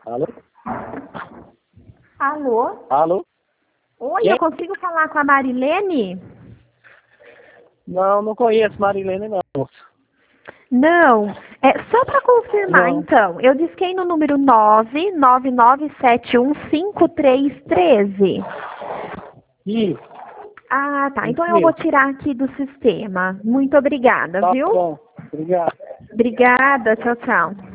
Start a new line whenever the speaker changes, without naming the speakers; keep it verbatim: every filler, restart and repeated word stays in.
Alô?
Alô?
Alô?
Oi,
Quem?
eu consigo falar com a Marilene?
Não, não conheço Marilene, não.
Não. É só para confirmar,
Não.
então. Eu disquei no número nove nove nove sete um cinco três um três.
Isso,
Ah, tá. Então
isso
eu vou
mesmo.
tirar aqui do sistema. Muito obrigada,
Tá
viu?
bom. Obrigado.
Obrigada. Tchau, tchau.